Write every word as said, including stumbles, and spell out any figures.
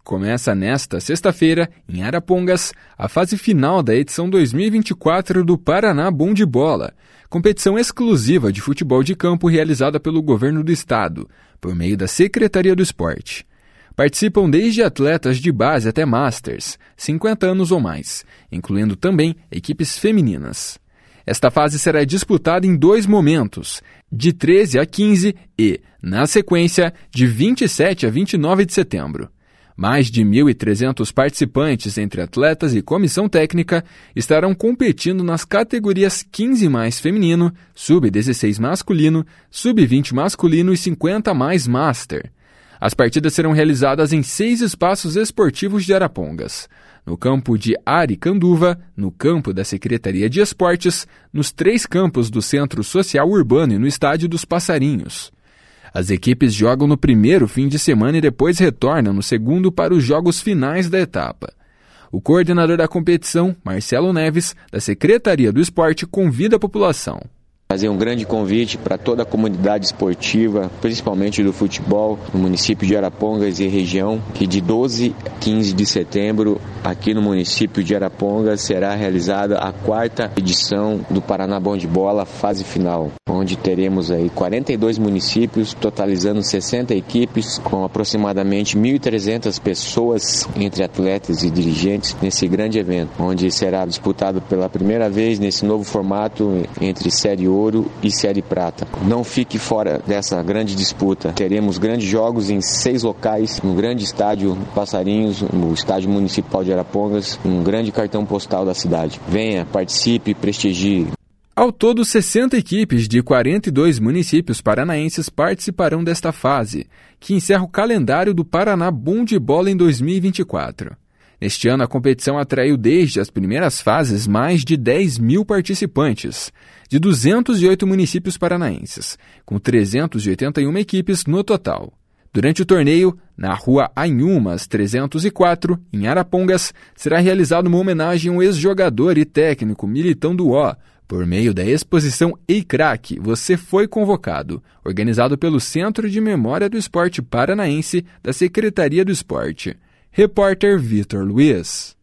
Começa nesta sexta-feira, em Arapongas, a fase final da edição dois mil e vinte e quatro do Paraná Bom de Bola, competição exclusiva de futebol de campo realizada pelo governo do estado, por meio da Secretaria do Esporte. Participam desde atletas de base até masters, cinquenta anos ou mais, incluindo também equipes femininas. Esta fase será disputada em dois momentos, de treze a quinze e, na sequência, de vinte e sete a vinte e nove de setembro. Mais de mil e trezentos participantes entre atletas e comissão técnica estarão competindo nas categorias quinze mais feminino, sub dezesseis masculino, sub vinte masculino e cinquenta mais master. As partidas serão realizadas em seis espaços esportivos de Arapongas: no campo de Aricanduva, no campo da Secretaria de Esportes, nos três campos do Centro Social Urbano e no Estádio dos Passarinhos. As equipes jogam no primeiro fim de semana e depois retornam no segundo para os jogos finais da etapa. O coordenador da competição, Marcelo Neves, da Secretaria do Esporte, convida a população. Fazer um grande convite para toda a comunidade esportiva, principalmente do futebol, no município de Arapongas e região, que de doze a quinze de setembro, aqui no município de Arapongas, será realizada a quarta edição do Paraná Bom de Bola, fase final, onde teremos aí quarenta e dois municípios, totalizando sessenta equipes, com aproximadamente mil e trezentas pessoas, entre atletas e dirigentes, nesse grande evento, onde será disputado pela primeira vez nesse novo formato entre Série Ouro e Série Prata. Não fique fora dessa grande disputa. Teremos grandes jogos em seis locais, no grande estádio Passarinhos, no estádio municipal de Arapongas, um grande cartão postal da cidade. Venha, participe, prestigie. Ao todo, sessenta equipes de quarenta e dois municípios paranaenses participarão desta fase, que encerra o calendário do Paraná Bom de Bola em dois mil e vinte e quatro. Neste ano, a competição atraiu desde as primeiras fases mais de dez mil participantes, de duzentos e oito municípios paranaenses, com trezentas e oitenta e uma equipes no total. Durante o torneio, na Rua Anhumas trezentos e quatro, em Arapongas, será realizada uma homenagem ao ex-jogador e técnico Militão do Ó, por meio da exposição Ei Craque, Você Foi Convocado, organizado pelo Centro de Memória do Esporte Paranaense da Secretaria do Esporte. Repórter Vitor Luiz.